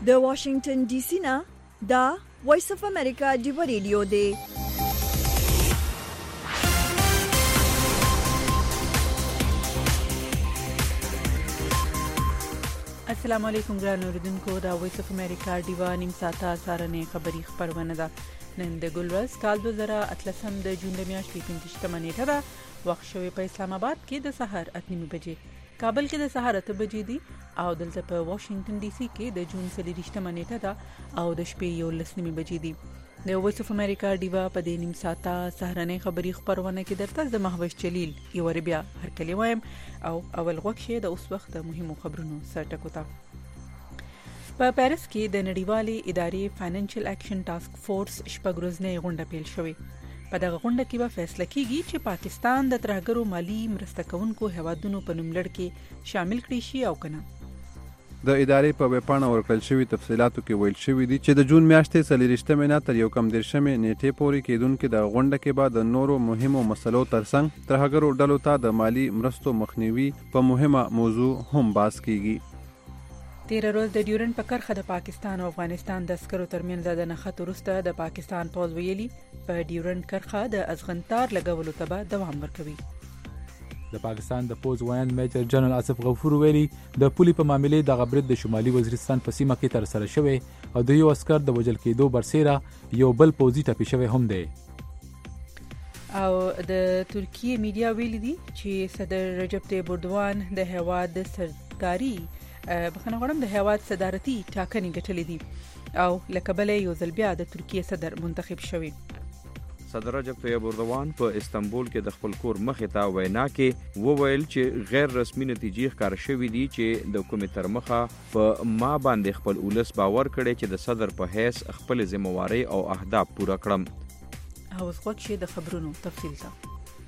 د واشنگټن ډي سي نه دا وایس اف امریکا ډیو ریډیو دی. السلام علیکم ګران اوریدونکو، دا وایس اف امریکا ډیو نیم ساعته سارنې خبری خبرونه ده. نن د ګلورز کال 2013 د جون د میاشتې 15 نیټه ده. وخت شوی په اسلام آباد کې د سحر 8:30 بجې، کابل کې د سحر 8 بجې دي او دلته په واشنگټن ډي سي کې د جون 23 نیټه ده او د شپې 11:30 بجې دي. د وایس اف امریکا ډیو په دې نیم ساعته سهرنې خبری خبرونه کې درته د محوش جلیل یو ربیا هر کلی وایم او اول غوښه د اوس وخت د مهمو خبرونو سرټکو ته. په پاریس کې د نړیوالې ادارې فاینانشل اکشن ټاسک فورس شپږ ورځې غونډه پیل شوې. په دغه غونډه کې به فیصله کیږي چې پاکستان د ترهګرو مالی مرسته کوونکو هیوادونو په نوملړ کې شامل کړي شي او کنه. د ادارې په ویبپاڼه ورکړل شوی تفصیلاتو کې ویل شوی دی چې د جون میاشتې 23 نه تر 19 نیټې پورې کېدونکې د غونډه کې به د نورو مهمو مسلو ترڅنګ ترهګرو ډلو ته د مالی مرستو مخنیوي په مهمه موضوع هم بحث کیږي. 13 ورځ د ډیورنډ په کرښه د پاکستان او افغانستان د عسکرو ترمنځ د نښتو وروسته د پاکستان پوځ ویلي په ډیورنډ کرښه د ازغنتار لګولو ته به دوام ورکوي. د پاکستان د پوز وایند میجر جنرال آصف غفور ویلي د پولي په معاملې د غبرت د شمالي وزیرستان په سیمه کې تر سره شوی او د یو عسكر د وژل کېدو برسېره یو بل پوزي ټپي شوی هم دی. او د ترکیه میډیا ویلي دي چې صدر رجب طیب اردوان د هیواد سرکاري د هیواد صدارتي ټاکنې ګټلې دي او لکبل یو ځل بیا د ترکیه صدر منتخب شوی. صدر رجب طیب اردوان په استنبول کې د خپل کور مخې ته وینا کې وویل چې غیر رسمي نتیجې ښکار شوې دي چې د حکومت تر مخه په ما باندې خپل ولس باور کړي چې د صدر په حیث خپل ذمہواری او اهداف پوره کړم. او وګورئ د خبرونو تفصیل ته.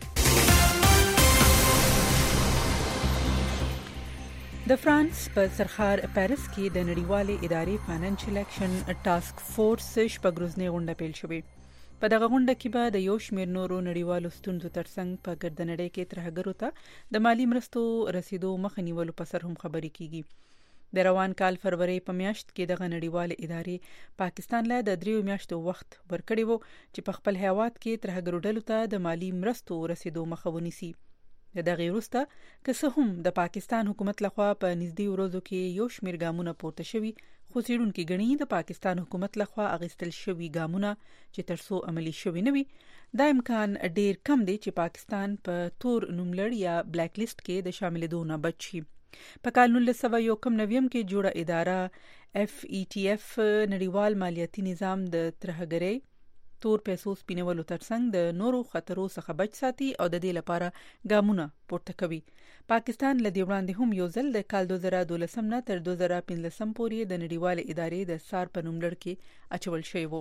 د فرانس په سرخار پاریس کې د نړیوالې ادارې فاینانشل اکشن ټاسک فورس شپږ ورځې غونډه پیل شوې. په دغه غونډه کې به د یو شمېر نورو نړیوالو ستونزو ترڅنګ په ګردنړۍ کې ترهګرو ته د مالی مرستو رسیدو مخه نیولو په سر هم خبرې کیږي. د روان کال فروری په میاشت کې دغه نړیوالې ادارې پاکستان له د 3 میاشتو وخت ورکړی وو چې په خپل هیواد کې ترهګرو ډلو ته د مالی مرستو رسیدو مخه ونیسي. د دغه وروسته که څه هم د پاکستان حکومت لخوا په نږدې ورځو کې یو شمېر ګامونه پورته شوي، خو څېړونکي ګڼي د پاکستان حکومت لخوا اخیستل شوي ګامونه چې تر څو عملي شوي نه وي، دا امکان ډیر کم دی چې پاکستان په تور نوملړ یا بلیک لیست کې د شاملېدو نه بچ شي. په کال 1991 کې جوړه اداره FATF نړیوال مالیاتي نظام د ترهګرۍ تور پیسو سپینولو ترڅنګ د نورو خطرو څخه بچ ساتي او د دې لپاره ګامونه پورته کوي. پاکستان له دې وړاندې هم یو ځل د کال 2012 نه تر 2015 پورې د نړیوالې ادارې د سار په نوملړ کې اچول شوی وو.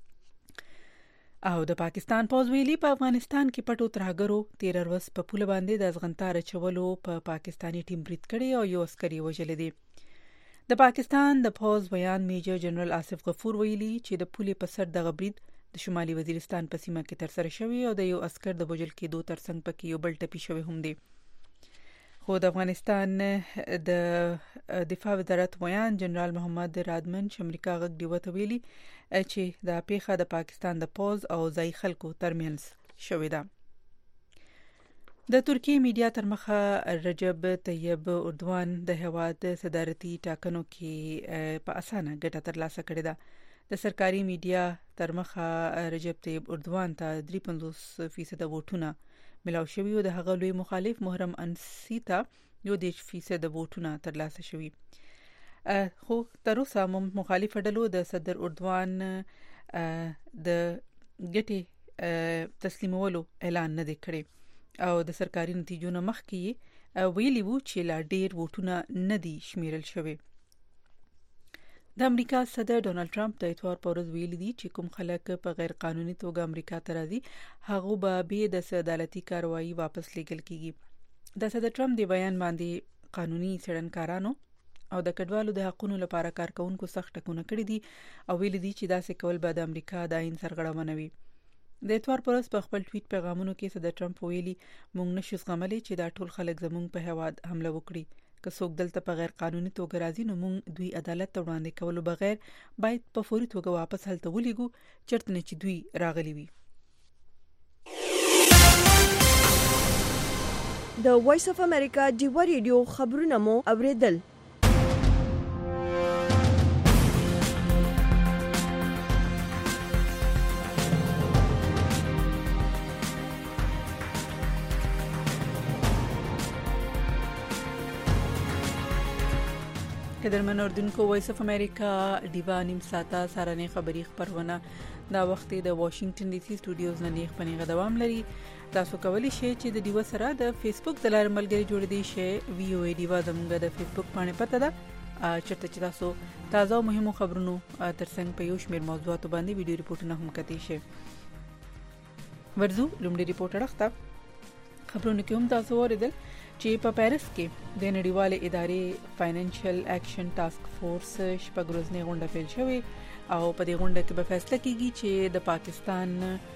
او د پاکستان پوز ویلي په افغانستان کې پټو ترهګرو 13 ورځ په پوله باندې د ازغنتار چولو په پاکستاني ټیم برید کړي او یو عسکري وژل دي. د پاکستان د پوز بیان میجر جنرال آصف غفور ویلي چې د پولې په سر د غبرید د شمالي وزیرستان په سیمه کې تر سره شوی او د یو عسكر د وژل کېدو ترڅنګ پکې یو بل ټپي شوی هم دی. خو د افغانستان د دفاع وزارت ویان جنرال محمد رادمن امریکا غږ ډیو ته ویلي چې د پیښه د پاکستان د پوز او ځای خلکو ترمنځ شوې ده. د ترکیه میډیا تر مخه رجب طیب اردوان د هیواد صدارتي ټاکنو کې په اسانه ګټه ترلاسه کړې ده. د سرکاري میډیا تر مخه رجب طیب اردوان ته 53% ووټونه ملاو شوي او د هغه لوی مخالف محرم انسی ته 10% ووټونه ترلاسه شوي. خو تر اوسه مخالف ډلو د صدر اردوان د ګټې تسلیمولو اعلان نه دی کړی او د سرکاري نتیجو نه مخکې ویلي وو چې لا ډیر ووټونه نه دي شمیرل شوي. د امریکا صدر ډونالد ټرمپ د اتوار په ورځ ویلي دي چې کوم خلک په غیر قانوني توګه امریکا ته راځي هغه به د عدالتي کاروایی واپس لیږل کیږي. د صدر ټرمپ د بیان باندې قانوني څېړنکارانو او د کډوالو د حقوقو لپاره کارکونکو سخت ټکونه کړي دي او ویلي دي چې داسې کول به د امریکا د آئین سرغړونه وي. د اتوار پر ورځ په خپل ټویټ پیغامونو کې صدر ټرمپ ویلي موږ نشو زغملی چې دا ټول خلک زموږ په هیواد حمله وکړي. که څوک دلته په غیر قانوني توګه راځي نو موږ دوی عدالت ته وړاندې کولو بغیر باید په فوري توګه واپس هلته ولېږو چېرته نه چې دوی راغلي وي. د وایس اف امریکا ډیوا ریډیو خبرونه مو اوریدل. قدرمن اردوونکو وایس اف امریکا ډیوا نیم ساعته سارنې خبری خبرونه دا وخت د واشنگټن ډي سي سټوډیوز نه نیغ پنیغه دوام لري. تاسو کولی شئ چې د ډیوا سره د فیسبوک د لارې ملګری جوړ دي شئ. وی او ای ډیوا زموږ د فیسبوک باندې پته ده چېرته چې تاسو تازه او مهمو خبرونو ترڅنګ په یو شمېر موضوعاتو باندې ویډیو ریپورټونه هم کتلی شئ. ورځو لومړی ریپورټ اړخته خبرونه کې هم تاسو اوریدل چې په پیرس کې د نړیوالې ادارې فاینانشل اکشن ټاسک فورس شپږ ورځنۍ غونډه پیل شوې او په دې غونډه کې به فیصله کیږي چې د پاکستان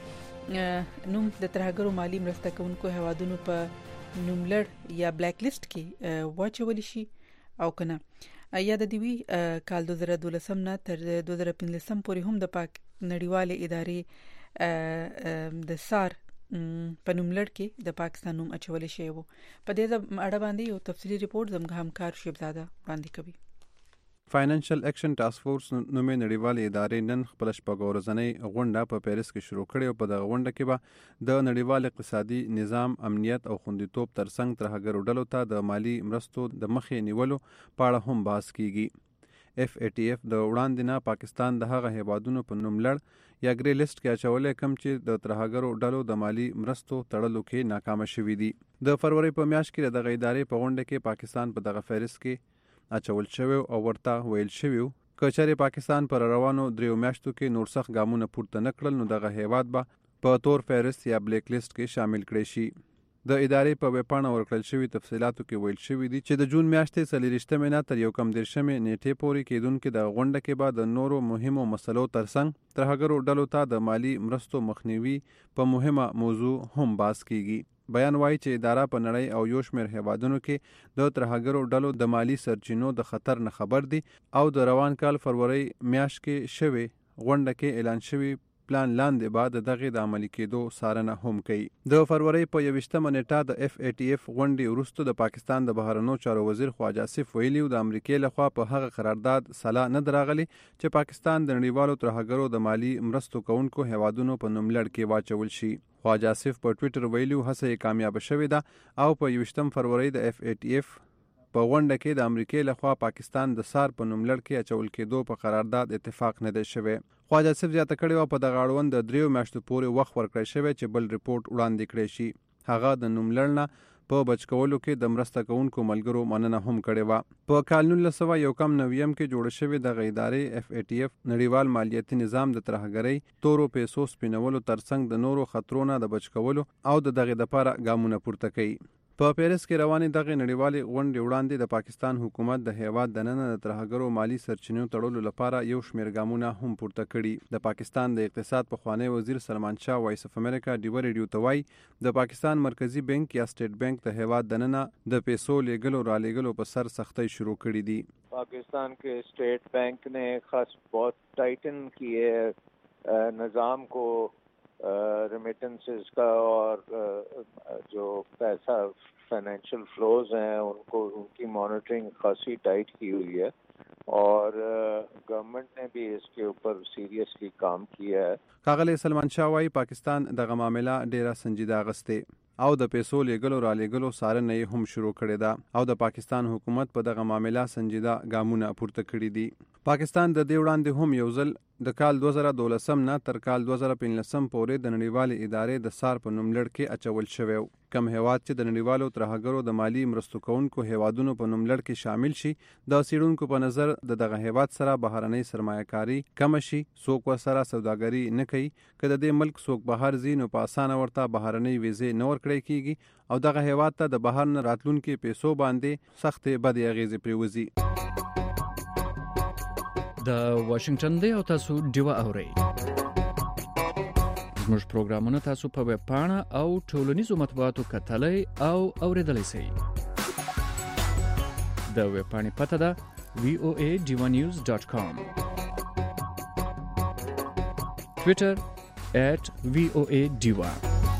نوم د ترهګرو مالی مرسته کوونکو هیوادونو په نوملړ یا بلیک لیست کې واچول شي او کنه. یا د دې کال 2012 نه تر 2015 پورې هم د پاک نړیوالې ادارې د سار په نوملړ کې د پاکستان نوم اچول شوی وو. په دې اړه باندې یو تفصیلی ریپورت زموږ همکار شیبزاده وړاندې کوي. فاینانشل اکشن ټاسک فورس نومې نړیوالې ادارې نن خپل شپږ ورځنۍ غونډه په پیرس کې شروع کړې او په دغه غونډه کې به د نړیوال اقتصادي نظام، امنیت او خوندیتوب ترڅنګ ترهګرو ډلو ته د مالی مرستو د مخې نیولو په اړه هم بحث کیږي. FATF د وړاندې نه پاکستان د هغه هیوادونو په نوملړ یا ګری لیست کې اچولې کوم چې د ترهګرو ډلو د مالی مرستو تړلو کې ناکام شوي دي. د فروری په میاشت کې دغه ادارې په غونډه کې پاکستان په دغه فهرست کې اچول شوی او ورته ویل شوی که چېرې پاکستان پر روانو 3 میاشتو کې نور سخت ګامونه پورته نه کړل نو دغه هیواد به په تور فهرست یا بلیک لیست کې شامل کړي شي. د ادارې په ویبپاڼه ورکړل شوي تفصیلاتو کې ویل شوي دي چې د جون میاشتې 24 نه تر 19 نیټې پورې کېدونکې د غونډه کې به د نورو مهمو مسلو ترڅنګ ترهګرو ډلو ته د مالی مرستو مخنیوي په مهمه موضوع هم بحث کیږي. بیان وایي چې اداره په نړۍ او یو شمېر هیوادونو کې د ترهګرو ډلو د مالی سرچینو د خطر نه خبر دي او د روان کال فروری میاشت کې شوی غونډه کې اعلان شوی پلان لاندې بعد دغه د عملي کېدو څارنه هم کوي. د فروری په 21 نیټه د FATF غونډې وروسته د پاکستان د بهرنیو چارو وزیر خواجه آصف ویلي د امریکای لخوا په هغه قرارداد سلا نه دراغلي چې پاکستان د نړیوالو ترهګرو د مالی مرستو کوونکو هیوادونو په نوملړ کې واچول شي. خواجه آصف په ټوئیټر ویلي هڅه یې کامیاب شوې ده او په 21 فروری د FATF په غونډه کې د امریکای لخوا پاکستان د سار په نوملړ کې اچول کېدو په قرارداد اتفاق نه دی شوی. خواجه آصف زیاته کړې وه په دغه اړوند د 3 میاشتو پورې وخت ورکړی شوی چې بل ریپورټ وړاندې کړی شي. هغه د نوملړ نه په بچ کولو کې د مرسته کوونکو ملګرو مننه هم کړې وه. په کال 1991 کې جوړ شوی دغه ادارې FATF نړیوال مالیاتي نظام د ترهګرۍ، تورو پیسو سپینولو ترڅنګ د نورو خطرونو د بچ کولو او د دغه لپاره ګامونه پورته کوي. په پیرس کې روانې دغه نړیوالې غونډې وړاندې د پاکستان حکومت د هیواد دننه د ترهګرو مالی سرچینو تړلو لپاره یو شمېر ګامونه هم پورته کړي. د پاکستان د اقتصاد پخوانی وزیر سلمان شاه وایس اف امریکا ډیوا ریډیو ته وایي د پاکستان مرکزی بانک یا سټیټ بانک د هیواد دننه د پیسو لیږلو رالېږلو په سر سختۍ شروع کړي دي. پاکستان کے اسٹیٹ بینک نے خاص بہت ٹائٹن کیے نظام کو ریمیٹنسز کا اور جو پیسہ فائنینشیل فلوز ہیں ان کو ان کی مانیٹرنگ خاصی ٹائٹ کی ہوئی ہے اور گورنمنٹ نے بھی اس کے اوپر سیریسلی کام کیا ہے. ښاغلی سلمان شاه وایي پاکستان دغه معامله ډیره سنجیده اخیستې او د پیسو لیږلو رالېږلو څارنه یې هم شروع کړې ده او د پاکستان حکومت په دغه معامله سنجیده ګامونه پورته کړي دي. پاکستان د دې وړاندې هم یو ځل د کال 2012 نه تر کال 2015 پورې د نړیوالې ادارې د سار په نوملړ کې اچول شوی و. کم هیواد چې د نړیوالو ترهګرو د مالی مرستو کوونکو هیوادونو په نوملړ کې شامل شي د څېړونکو په نظر دغه هیواد سره بهرنۍ سرمایه‌کاري کم شي، څوک ورسره سوداګري نه کوي. که د دې ملک څوک بهر ځي نو په اسانه ورته بهرنۍ ویزې نه ورکړی کیږي او دغه هیواد ته د بهر نه راتلونکي پیسو باندې سختې بدې اغیزې پرېوځي. د واشنگټن دی او تاسو ډیوا اورئ. زموږ پروګرامونه تاسو په ویب پاڼه او ټولنیزو مطبوعاتو کتلای او اوریدلای شئ. د ویبپاڼې پته ده voa.divanews.com. Twitter @VOA_Diva.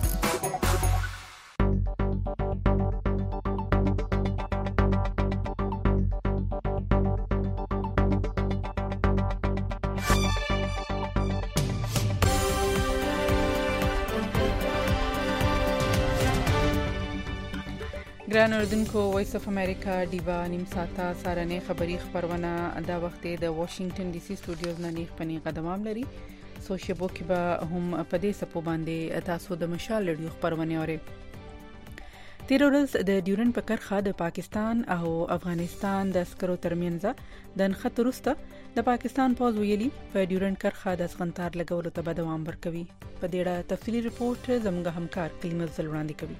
ګران اردوونکو، وایس اف امریکا ډیوا نیم ساعته سارنې خبری خبرونه دا وخت د واشنگټن ډي سي سټوډیوز نه نیغ پنی قدمام لري. سو شبو کې به هم په دې سپو باندې تاسو د مشال لري خبرونه اوري. تیر ورځ د ډیورن په کرخه د پاکستان او افغانستان د عسکرو ترمنځ د نښت وروسته د پاکستان پوز ویلي په ډیورن کرخه د ځغنتار لګولو ته به دوام ورکوي. په دې اړه تفصیلی ریپورت زموږ همکار کلیم زل وړاندې کوي.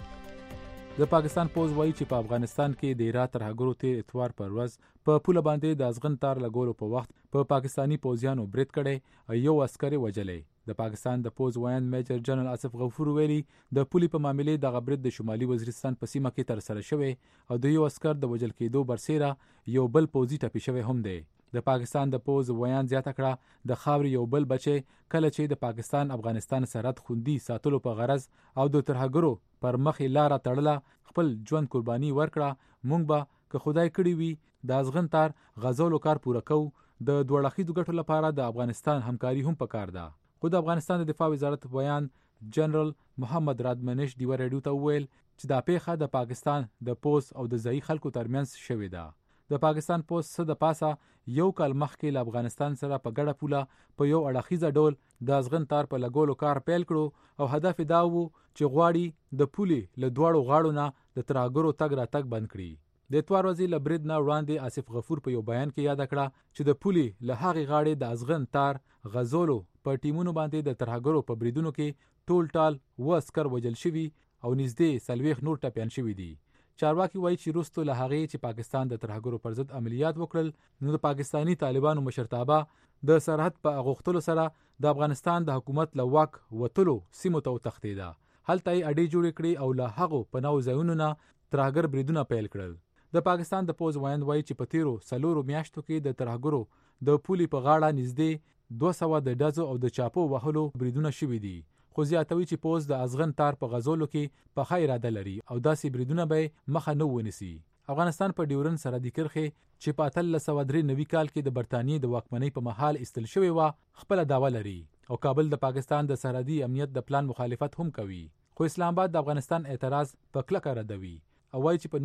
د پاکستان پوز وایي چې په افغانستان کې د ایران ترهګرو تیر اتوار پر ورځ په پوله باندې د ازغن تار لګولو په وخت په پاکستانی پوزیانو برید کړي او یو عسکر وجلې. د پاکستان د پوز وایند میجر جنرال آصف غفور ویلي د پولي په معاملې د برید د شمالي وزیرستان په سیمه کې تر سره شوی او د یو عسکر د وجل کېدو برسېره یو بل پوزي ټپي شوی هم دی. د پاکستان د پوز وایند زیاته کړه د خاوري یو بل بچي کله چې د پاکستان افغانستان سرحد خوندي ساتلو په غرض او د ترهګرو پر مخې لار تړله خپل ژوند قرباني ورکړه. مونږ به که خدای کړی وي د ازغن تار غزولو کار پوره کو. د دوړخیدو ګټو لپاره د افغانستان همکاري هم پکار ده. خو د افغانستان د دفاع وزارت بیان جنرال محمد رادمنش دیو رادیو ته ویل چې دا پیښه د پاکستان د پوز او د ځای خلکو ترمنځ شوې ده. د پاکستان پوز څه د پاسه یو کال مخکې له افغانستان سره په ګډه پوله په یو اړخیزه ډول د ازغن تار په لګولو کار پیل کړو او هدف دا و چې غواړي د پولې له دواړو غاړو نه د ترهګرو تګ راتګ بند کړي. د اتوار ورځې له برید نه وړاندې آصف غفور په یو بیان کې یاد کړه چې د پولې له هغې غاړې د ازغن تار غزولو په ټیمونو باندې د ترهګرو په بریدونو کې ټول ټال و عسکر وجل شوي او نږدې 40 نور ټپیان شوي دي. چارواکي وایي چې وروسته له هغې چې پاکستان د ترهګرو پر ضد عملیات وکړل نو د پاکستانی طالبانو مشرتابه د سرحد په اغوښتلو سره د افغانستان د حکومت له واک وتلو سیمو ته وتښتېده. هلته یې اډې جوړې کړې او له هغو پناو ځایونو نه ترهګر بریدونه پیل کړل. د پاکستان د پوز وایند وایي چې په تیرو 4 میاشتو کې د ترهګرو د پولې په غاړه نږدې 200 د ډزو او د چاپو وهلو بریدونه شوي دي. خو زیاتوي چې پوز د ازغن تار په غزولو کې په ښه اراده لري او داسې بریدونه به مخه نه ونیسي. افغانستان په ډیورن سرحدي کرښې چې په 1893 کال کې د برتانیې د واکمنۍ په مهال ایستل شوی و خپل داوا لري او کابل د پاکستان د سرحدي امنیت د پلان مخالفت هم کوي. خو اسلام آباد د افغانستان اعتراض په کلکه ردوي او وایي چې په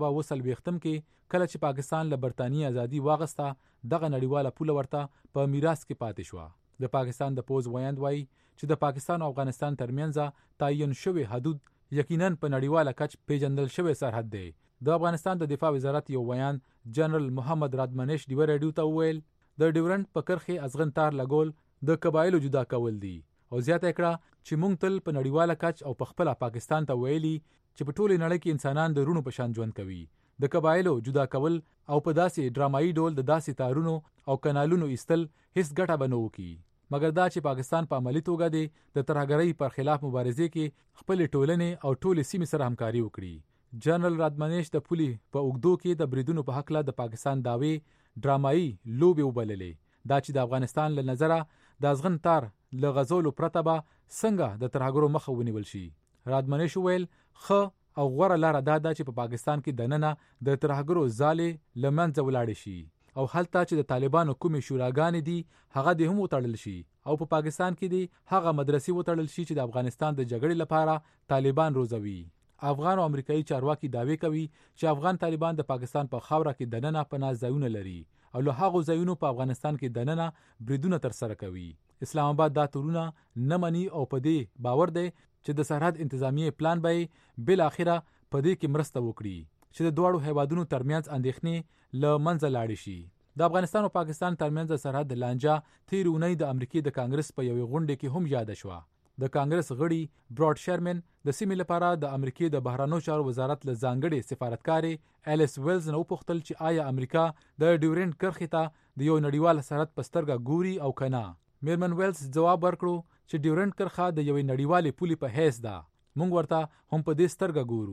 1940 کې کله چې پاکستان له برتانیې ازادي واغسته دغه نړیواله پوله ورته په میراث کې پاتې شو. د پاکستان د پوز وایند وایي چې د پاکستان او افغانستان ترمنځ تعین شوی حدود یقیناً په نړیواله کچ پیژندل شوی سرحد دی. د افغانستان د دفاع وزارت یو بیان جنرال محمد رادمنش دیو رادیو ته ویل د ډیورنډ په کرښې ازغن تار لګول د قبایلو جدا کول دي او زیاته کړه چې مونږ تل په نړیواله کچ او په خپل پاکستان ته ویلي چې په ټوله نړۍ کې انسانان د رونو په شان ژوند کوي. د قبایلو جدا کول او په داسې ډرامایي ډول د داسې تارونو او کانالونو ایستل هیڅ ګټه به نه وکړي مګر دا چې پاکستان په عملی توګه دی د ترهګرۍ پر خلاف مبارزې کې خپل ټولنې او ټولې سیمې سره همکاري وکړي. جنرال رادمنش د پولي په اوګدو کې د بریدونو په حق له د پاکستان داوی ډرامایي لوبې وبللې. دا چې د افغانستان له نظره د ازغن تار له غزولو پرته به څنګه د ترهګرو مخه ونیول شي. رادمنش ویل ښه او غوره لاره دا ده چې په پاکستان کې دننه د ترهګرو ځالې له منځه ولاړې شي او هلته چې د طالبانو کومې شوراګانې دي هغه دې هم وتړل شي او په پاکستان کې دي هغه مدرسې وتړل شي چې د افغانستان د جګړې لپاره طالبان روزوي. افغان او امریکایي چارواکي دعوی کوي چې افغان طالبان د پاکستان په خاوره کې دننه پناه ځایونه لري او له هغو ځایونو په افغانستان کې دننه بریدونه ترسره کوي. اسلام آباد دا تورونه نه مني او په دې باور دی چې د سرحد انتظامیه پلان به بل اخره په دې کې مرسته وکړي چې د دوړو هیوادونو ترمنځ اندېښنې له منځه لاړې شي. د افغانستان او پاکستان ترمنځ د سرحد لانجه تیر اونۍ د امریکای د کانګرس په یوې غونډه کې هم یاد شوه. د کانګرس غړي براډ شرمن د سیمې لپاره د امریکای د بهرانو چارو وزارت له ځانګړي سفارتکارې الیس ویلز نو پوښتل چې آیا امریکا د ډیورنډ کرښې ته د یو نړیوال سرحد په سترګه ګوري او کنه. میرمن ویلز جواب ورکړو چې ډیورنډ کرښه د یوې نړیوالې پولې په حیث ده. موږ ورته هم په دې سترګه ګورو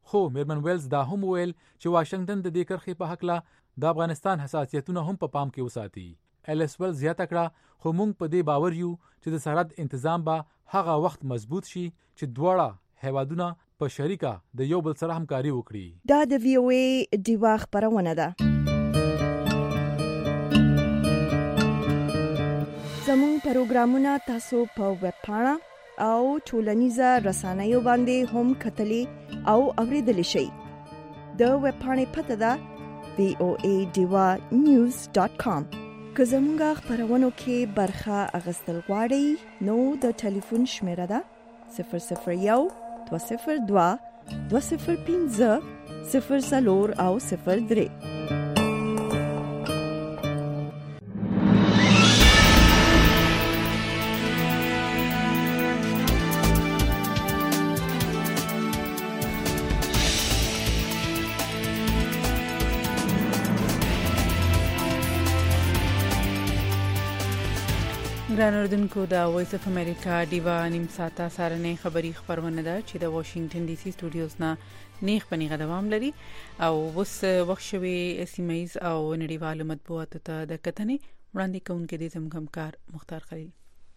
خو میرمن ویلز دا هم ویل چې واشنگټن د دې کرښې په حق لا د افغانستان حساسیتونه هم په پام کې وساتي. الیس ویلز زیاته کړه خو موږ په دې باور یو چې د سرحد انتظام به هغه وخت مضبوط شي چې دواړه هیوادونه په شریکه د یو بل سره همکاري وکړي. دا د وی او ای دیوا خبرونه ده. زموږ پروګرامونه تاسو په ویب پاڼه او ټولنیزه رسنیو باندې هم کتلی او اوریدلی شئ. د ویب پاڼې پته ده voadivanews.com. که زموږ خبرونو کې برخه اخیستل غواړئ نو د ټلیفون شمیره ده 001 202 205 04 او 03. ګران اوردونکو د وایس اف امریکا دیوا نیم ساعته سارنې خبری خبرونه ده چې د واشنگټن ډي سي سټوډیوز نه نیغ پنیغه دوام لري او وس وخت شوي سیمایز او نړیوال مطبوعاتو ته د کتنې وړاندې کوونکې د زمکمکار مختار خلیل.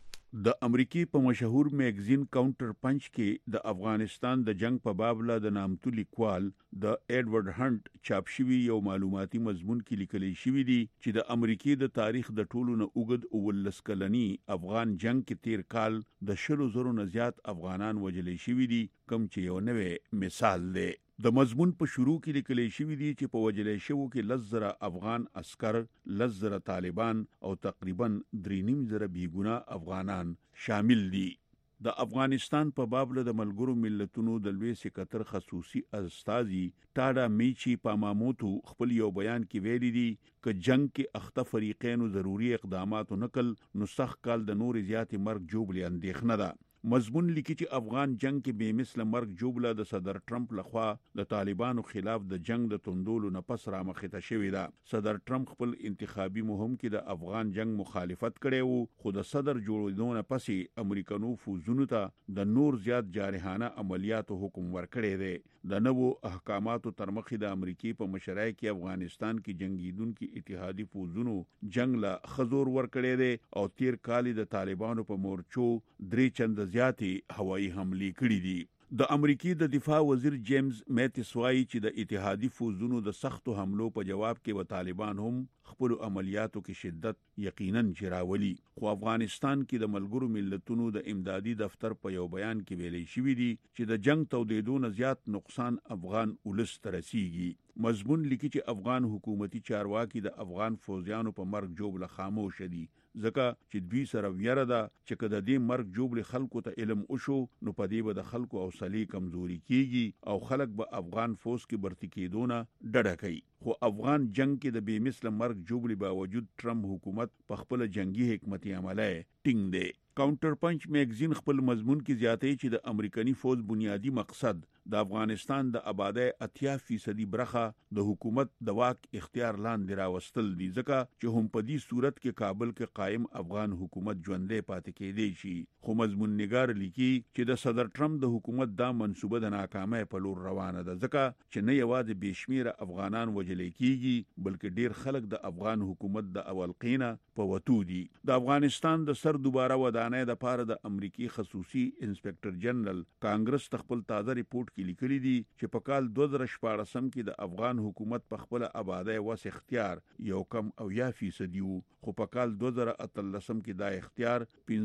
د امریکای په مشهور میگزین کاونټر پنچ کې د افغانستان د جنگ په باب له د نامتو لیکوال د ایډورډ هانټ چاپ شوی یو معلوماتي مضمون کې لیکل شوی دی چې د امریکای د تاریخ د ټولو نه اوږد ولس کلنی افغان جنگ کې تیر کال د 100,000 نه زیات افغانان وژل شوی دي، کوم چې یو نوې مثال دی. د مضمون په شروع کې لیکل شوی دی چې په وجلې شوو کې 10,000 افغان عسكر، 10,000 طالبان او تقریبا 3,500 بیګناه افغانان شامل دي. د افغانستان په باب له د ملګرو ملتونو د لوی سکرټر خصوصي استاذي ټاډا میچی پاماموتو خپل یو بیان کې ویلي دي چې جنگ کې اخته فریقینو ضروری اقدامات نکل نو سخت کال د نور زیاتې مرګ جوړ اندېښنه ده. مضمون لیکي چې افغان جنگ کې به مثل مرګ جوړه د صدر ټرمپ لخوا د طالبانو خلاف د جنگ د توندولو نه پس را مخته شوې ده. صدر ټرمپ خپل انتخابي مهم کې د افغان جنگ مخالفت کړي وو، خو د صدر جوړېدو نه پسې امریکانو فوزونو ته د نور زیات جارحانه عملیاتو حکم ورکړی دی. د نوو احکاماتو تر مخې د امریکای په مشرۍ کې افغانستان کې جنگیدونکو اتحادی فوزونو جنگ لا خزور ورکړی دی او تیر کال د طالبانو په مورچو درې چند زیاتې هوایي حملې کړې دي. د امریکای د دفاع وزیر جیمز میتس وايي چې د اتحادی فوزونو د سختو حملو په جواب کې و طالبان هم خپل عملیاتو کې شدت یقینا جراولي. خو افغانستان کې د ملګرو ملتونو د امدادي دفتر په یو بیان کې ویلي شوی دی چې د جنگ تودیدو نه زیات نقصان افغان ولس ته رسیږي. مضمون لیکي چې افغان حکومتي چارواکي د افغان فوجیانو په مرګ جوړ خاموش دي، ځکه چې دوی سره ویره ده چې کله د دې مرګ جوړ خلکو ته علم وشو نو په دې به د خلکو حوصله کمزوري کیږي او خلک به افغان فوج کې برتی کېدونه ډډه کوي. خو افغان جنگ کې د بې مثل مرګ جوړ باوجود ټرمپ حکومت په خپل جنگي حکمت عمله ټینګ دی. کاونټر پنچ میگزین خپل مضمون کې زیاتوي چې د امریکایي فوج بنیادی مقصد د افغانستان د آبادی 80% برخه د حکومت د واک اختیار لاندې راوستل دي، ځکه چې هم په دې صورت کې کابل کې قائم افغان حکومت ژوندې پاتې کېدی شي. خو مضمون نگار لیکي چې د صدر ټرمپ د حکومت دا منصوبه د ناکامۍ په لور روانه ده، ځکه چې نه یوازې بشمیره افغانان وژل کېږي بلکې ډیر خلک د افغان حکومت د اولقینه په وتو دي. د افغانستان د سر دوباره ودانۍ د پاره د امریکای خصوصي انسپکټر جنرال کانګرس خپل تازه ریپورت کې لیکلي دي چې په کال 2014 کې د افغان حکومت په خپل آبادی وس اختیار یو کم او 0% وو، خو په کال 2013 کې دا اختیار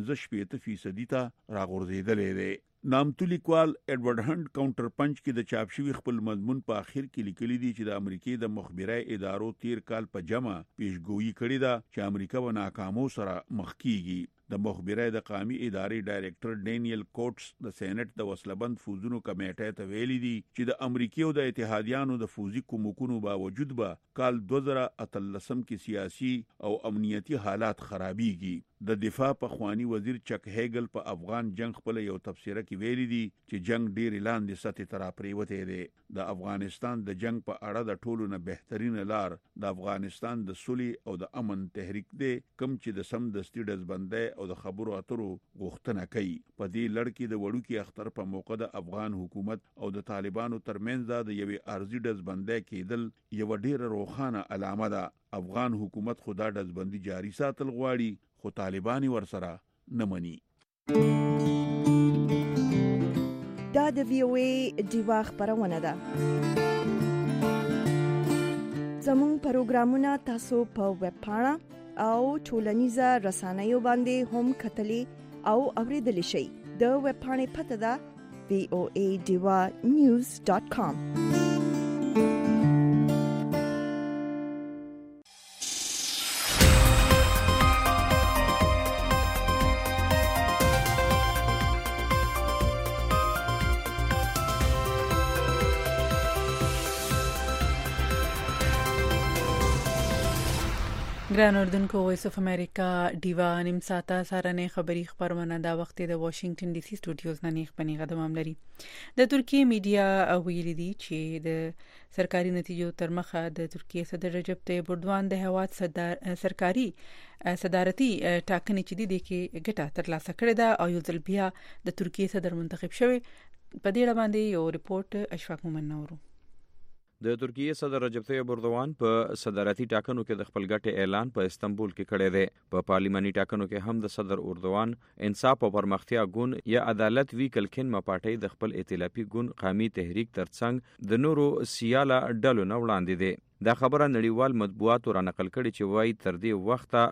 15% ته راغورځیدلې دی. نامتو لیکوال ایډورډ هانټ کاونټر پنچ کې د چاپ شوی خپل مضمون په اخر کې لیکلي دي چې د امریکای د مخبري ادارو تیر کال په جمع پیشګویی کړې ده چې امریکا و ناکامو سره مخ کیږي. د مخبري د قومي ادارې ډایریکټر ډینیل کوټس د سېنات د وسلبند فوزونو کمیټې ته ویلي دي چې د امریکای او د اتحادیانو د فوزي کومکونو باوجود به کال 2013 کې سیاسي او امنیتي حالات خرابيږي. د دفاع پخوانی وزیر چک هیګل په افغان جنگ خپل یو تفسیره کې ویلي دي چې جنگ ډیر لاندې سطح ته راپریوتی دی. د افغانستان د جنگ په اړه د ټولو نه بهترینه لار د افغانستان د سولې او د امن تحریک دی، کوم چې د سمدستي ډزبندۍ او د خبرو اترو غوښتنه کوي. په دې لړ کې د وړوکي اختر په موقع د افغان حکومت او د طالبانو ترمنځ د یوې ارضي ډزبندۍ کېدل یو ډیره روښانه علامه ده. افغان حکومت خدا ډزبندي جاری ساتل غواړي، خو طالبان ورسره نه مني. دا د VOA ډیوا خبرونه ده. زموږ پروګرامونه تاسو په ویب پاڼه او ټولنیزه رسنیو باندې هم کتلی او اوریدلی شئ. د ویب پاڼې پته ده voadivanews.com. ګران اردوونکو، وایس اف امریکا ډیوا نیم ساعته سارنه خبری خبرونه دا وخت د واشنگټن ډي سي سټوډیوز نه نیغ پنیغه دوام لري. د ترکیه میډیا ویلي دي چې د سرکاري نتیجو تر مخه د ترکیه صدر رجب طیب اردوان د هواد سرکاري صدارتي ټاکنې چې دي کې ګټه ترلاسه کړې ده او یو ځل بیا د ترکیه صدر منتخب شوی. په دې اړه باندې یو ریپورت اشفاق مومن نورو. د ترکیه صدر رجب طیب اردوان په صدارتي ټاکنو کې د خپل ګټې اعلان په استنبول کې کړی دی. په پارلیماني ټاکنو کې هم د صدر اردوان انصاف او پرمختیا ګوند یا عدالت وی کلکن ما پارټي د خپل ائتلافي ګوند قومي تحریک ترڅنګ د نورو سیاله ډلو نه وړاندې دی. دا خبره نړیوال مطبوعاتو را نقل کړي چې وایي تر دې وخته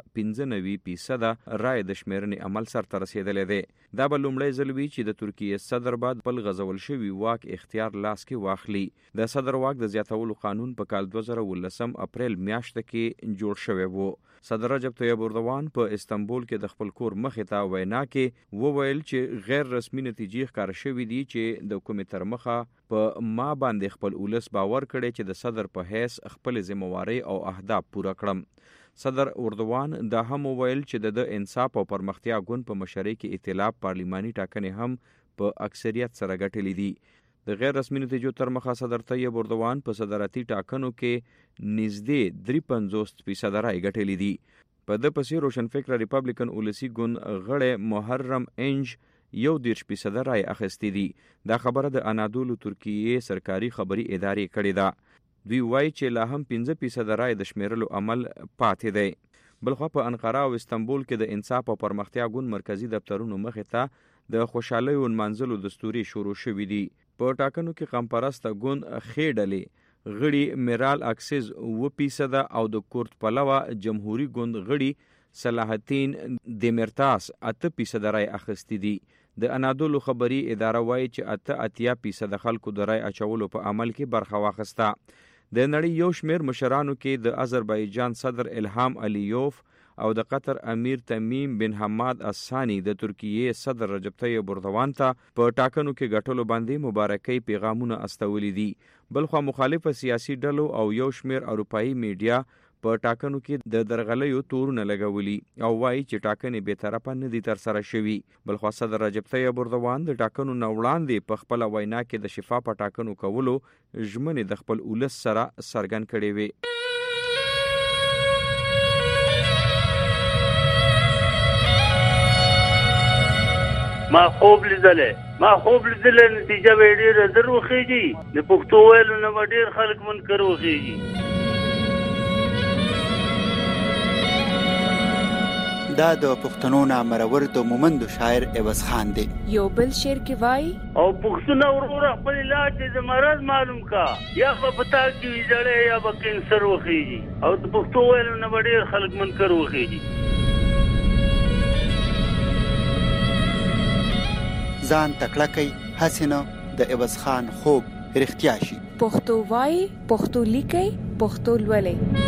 95% رای د شمیرنې عمل سرته رسیدلی دی. دا به لومړی ځل وي چې د ترکیه صدر بعد بل غزول شوی واک اختیار لاس کې واخلي. د صدر واک د زیاتولو قانون په کال 2019 اپریل میاشت کې جوړ شوی وو. صدر رجب طیب اردوان په استنبول کې د خپل کور مخې ته وینا کې وویل چې غیر رسمي نتیجې ښکاره شوې دي چې د حکومت تر مخه په ما باندې خپل ولس باور کړي چې د صدر په حیث خپل ذمہواری او اهداف پوره کړم. صدر اردوان دا هم وویل چې د انصاف او پرمختیا ګوند په مشرۍ کې ائتلاف پارلیماني ټاکنې هم په اکثریت سره ګټلې دي. د غیر رسمي نتیجو تر مخه صدر طیب اردوان په صدارتي ټاکنو کې نږدې 53% رای ګټلې دي. په د پسې روشنفکر ریپبلیکن ولسی ګوند غړی محرم انج 1% رای اخیستې دي. دا خبره د انادولو ترکیه سرکاري خبري ادارې کړې ده. دوی وایي چې لا هم 15% رای د شمیرلو عمل پاتې دی. بلخوا په انقره او استنبول کې د انصاف او پرمختیا ګوند مرکزی دفترونو مخې ته د خوشحالۍ او منځلو دستوري شروع شوې دي. په ټاکنو کې قمپرسته ګوند خې ډلې غړي میرال اکسیز 2% او د کورت پلوه جمهوریت ګوند غړي صلاح الدین دیمرتاس 8% رای اخیستې دي. د انادولو خبري اداره وایي چې 88% خلکو د رای اچولو په عمل کې برخه واخیسته. د نړۍ یو شمیر مشرانو کې د آذربایجان صدر الهام الیوف او د قطر امیر تمیم بن حماد الثانی د ترکیه صدر رجب طیب اردوان ته په ټاکنو کې ګټلو باندې مبارکۍ پیغامونه استولې دي. بلخوا مخالفه سیاسي ډلو او یو شمیر اروپایي میډیا په ټاکنو کې د درغلیو تورونه لګولي او وایي چې ټاکنې به طرفه نه دي تر سره شوي. بلخوا صدر رجب طیب اردوان د ټاکنو نه وړاندې په خپل وینا کې د شفاف ټاکنو کولو ژمنې د خپل ولس سره څرګند کړې وي. ما خوب لیدلې نتیجه به ډېره زر وخیږي. د پښتو ویلو نه به ډېر خلک منکر وخیږي. دا د پښتنو نامرور د مومندو شاعر عوض خان دی. یو بل شعر کې وای او پښتون وروره خپل علاج د مرض معلوم کا یا په پتا کې ویځړې یا به کینسر وخیږي او د پښتو ویلو نه به ډېر خلک منکر وخیږي. ځان تکړه کوي حسینه د عوض خان خوب رښتیا شي. پښتو وای، پښتو لیکي، پښتو لولي.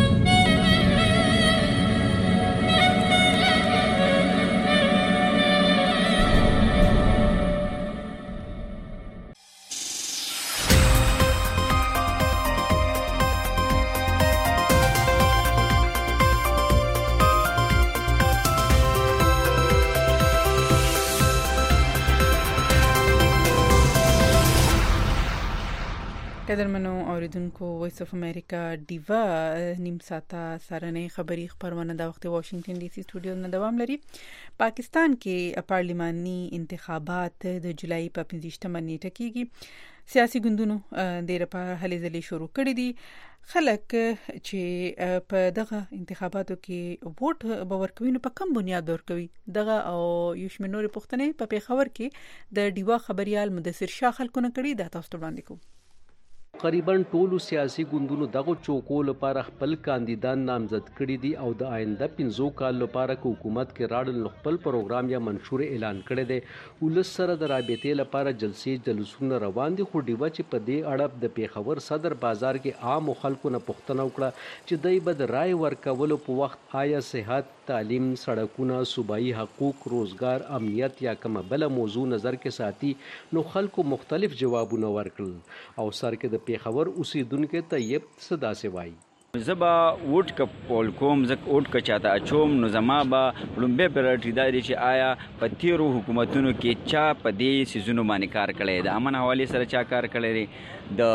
قدرمنو اوریدونکو وایس اف امریکا دیوا نیم ساعته سرنې خبری خبرونه د وخت واشنگټن ډي سي سټوډیو نه دوام لري. پاکستان کې پارلیماني انتخابات د جولای په 15 نیټه کېږي. سیاسي ګوندونو د لپاره هلې ځلې شروع کړې دي. خلک چې په دغه انتخاباتو کې ووټ باور کوي نو په کوم بنیاد ورکوي دغه او یوشمنوري پښتنې په پیښور کې د دیوا خبريال مدثر شاه خلکونه کړي د تاسو وړاندې کوم. تقریبا ټولو سیاسي ګوندونو دغه چوکو لپاره خپل کاندیدان نامزد کړي دي او د آینده 15 کال لپاره حکومت کې راډل خپل پروګرام یا منشور اعلان کړی دی. ولس سره د رابطې لپاره جلسې جلوسونه روان دي. خو دیوا چې په دې اړه د پیښور صدر بازار کې عام خلکو نه پوښتنه وکړه چې دوی به د رای ورکولو په وخت آیا صحت، تعلیم، سړکونه، صوبایي حقوق، روزګار، امنیت یا کومه بل موضوع نظر کې ساتي نو خلکو مختلف جوابونه ورکړل او سر کې د پیښور اوسیدونکو طیب صدا سی وای زبا ووټ کپول کوم زک ووټ ک چاته اچوم نو زما با لومبه پرټی دای چې آیا په تیرو حکومتونو کې چا په دې سيزونو باندې کار کړی د امن حواله سره چا کار کړی د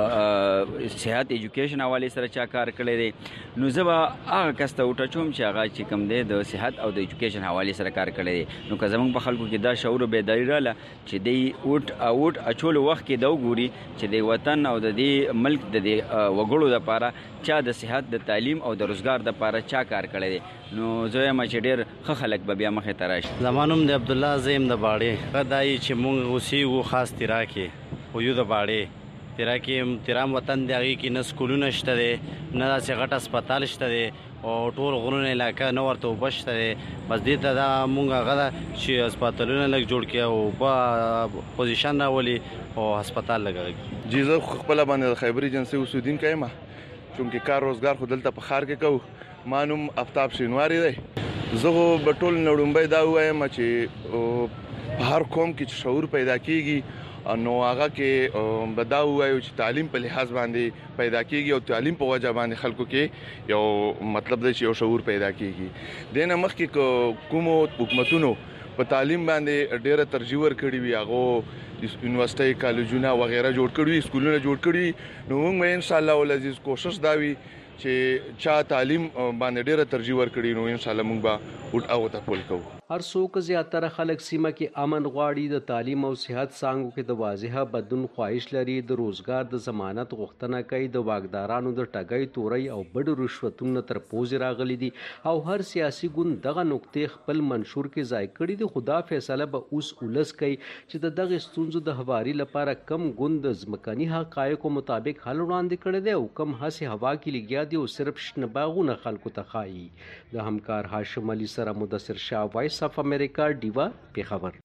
صحت ایجوکیشن حواله سره چا کار کړی دی نو زبا هغه کسته وټ چوم چې هغه چې کم دی د صحت او د ایجوکیشن حواله سره کار کړی دی نو که زمونږ په خلکو کې دا شعور بیداری رااله چې دی ووټ اچول وخت کې دا وګوري چې د وطن او د دې ملک د وګړو لپاره چا د صحت، د تعلیم او د روزګار د لپاره چا کار کړی دی نو زه ما چې ډېر ښه خلک به بیا مخې ته راشي. زمانوم د عبد الله زیم د باړې دای چې مونږ اوسېږو خاص تیرا کې خو یو د باړې تیرا کې تیرام وطن دی هغې کې نه سکولونه شته دی نه داسې غټ هسپتال شته دی او ټول غرونه علاقه نه ورته اوبه شته دی بس دې ته دا مونږ هغه ده چې هسپتالونه لږ جوړ کړي او اوبه پوزیشن راولي او هسپتال لګوي. جی زه خپله باندې د خیبر ایجنسۍ اوسېدونکی یم چونکې کار روزګار خو دلته په ښار کې کوو. ما نوم افتاب شینواري دی. زه خو به ټول نه وړومبی دا ووایم چې په هر قوم کې چې شعور پیدا کېږي نو هغه کې به دا ووایو چې تعلیم په لحاظ باندې پیدا کېږي او تعلیم په وجه باندې خلکو کې یو مطلب دی چې یو شعور پیدا کېږي. دې نه مخکې کومو حکومتونو په تعلیم باندې ډېره ترجیح ورکړې وي هغو یونیورسټۍ کالجونه وغیره جوړ کړي وي سکولونه جوړ کړي وي نو موږ به انشاءالله العزیز کوشش دا وي چې چا تعلیم باندې ډېره ترجیح ورکړي نو انشاءالله موږ به ووټ هغو ته پول کوو. هر څوک زیاتره خلک سیمه کې امن غواړي د تعلیم او صحت څانګو کې د واضحه بدلون خواهش لري د روزګار د ضمانت غوښتنه کوي د واکدارانو د ټګۍ تورۍ او بډ رشوتونو تر پوزې راغلي دي او هر سیاسي ګوند دغه نقطې خپل منشور کې ځای کړي دي. خدا فیصله به اوس ولس کوي چې د دغه ستونزو د هواري لپاره کم ګوند د ځمکني حقایقو مطابق حل وړاندې کړی دی او کم هسې هوا کې لګیا دي او صرف شنه باغونه خلکو ته ښایي. د همکار هاشم علي سره مدثر شاه وایس اف امریکا دیوا پیښور.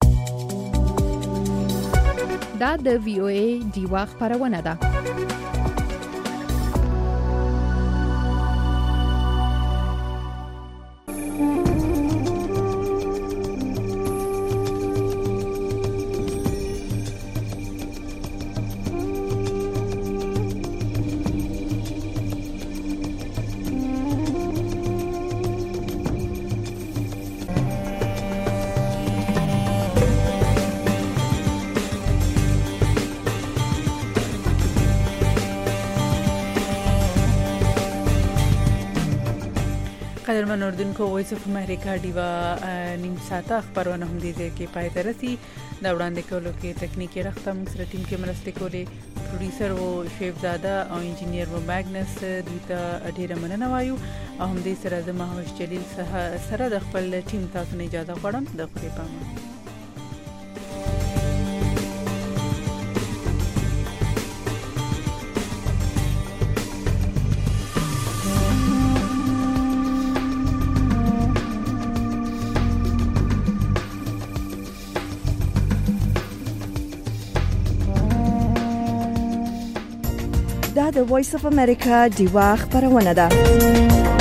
دا د وی او ای دیوا خبرونه ده. قدرمن اوردونکو وایس اف امریکا دیوا نیم ساعته خبرونه هم دي چې پای ته رسي دا وړاندې کولو کې تکنیکی رختم سره ټیم کې مرسته کولې پروډوسر وو شیف زاده او انجینیر وو ماګنس دوی ته ډیره مننه وایو او هم دې سره د محمد جلیل سره د خپل ټیم تاسو نه اجازه غواړم د خپل پامه. دا د وایس اف امریکا دیوا خبرونه ده.